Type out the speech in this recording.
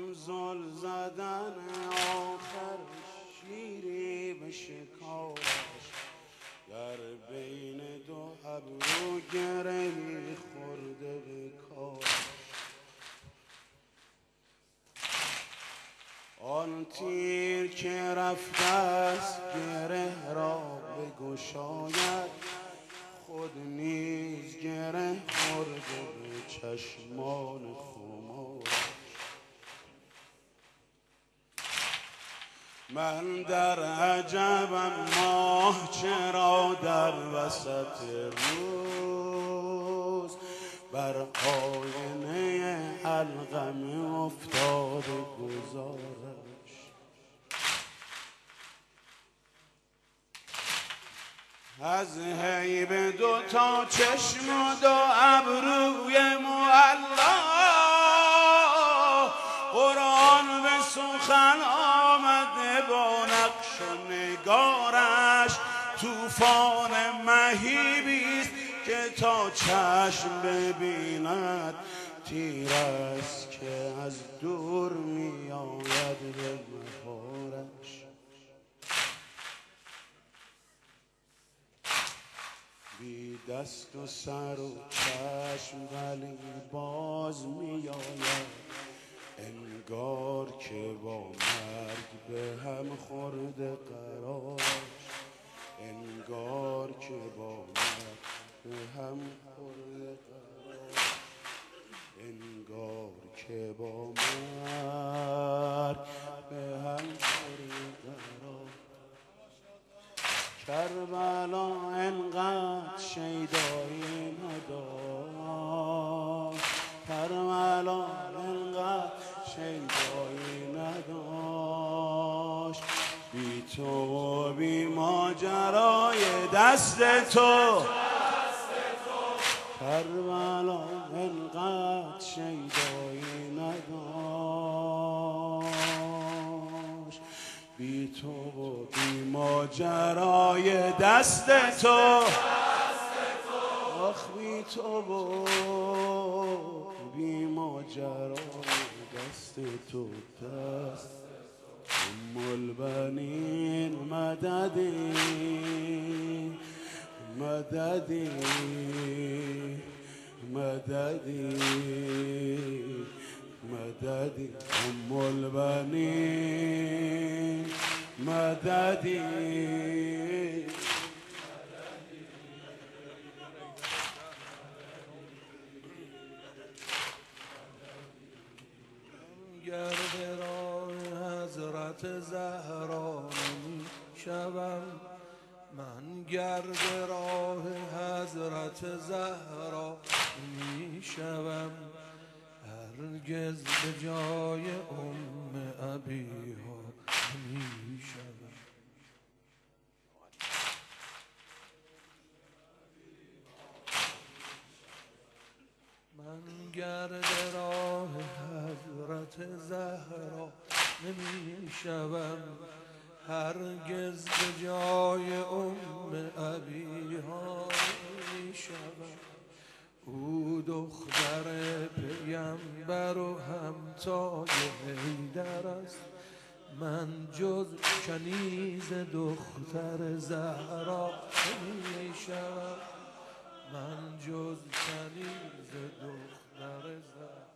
زل زدن آخر شیری به شکارش، در بین دو ابرو گره خورده به کارش. آن تیر که رفته است گره را بگشاید، خود نیز گره خورده به چشمان خمارش. من در عجبم ماه چرا در وسط روز، بر آینه حلقم افتاده گذارش. از هیب دو تا چشم و دو ابروی معلا، قرآن به سخن آمده با نقش و نگارش. طوفان مهیبیست که تا چشم ببیند، تیر است که از دور می آید به مهارش. بی دست و سر و چشم ولی باز می آید، انگار که با مرگ به هم خورده قرارش. انگار که با مرگ به هم خورده قرارش. انگار که با مرگ به هم خورده قرارش. کربلا انقدر شیدایی نداشت، کربلا انقدر شیدایی نداشت. بی تو و بی ماجرای دست تو، کربلا انقدر شیدایی نداشت. بی تو و بی ماجرای دست تو، آخ بی تو و بی ماجرای دست تو. دست ام البنین مددی مددی مددی مددی ام البنین مددی. گرد راه حضرت زهرا نمی شوم، من گرد راه حضرت زهرا نمی شوم، هرگز به جای ابیها نمی شوم. من گرد راه حضرت زهرا نمی شوم، هرگز به جای ابیها نمی شوم. او دختر پیمبر و همتای حیدر است، من جز کنیز دختر زهرا نمی شوم، من جز کنیز دختر زهرا.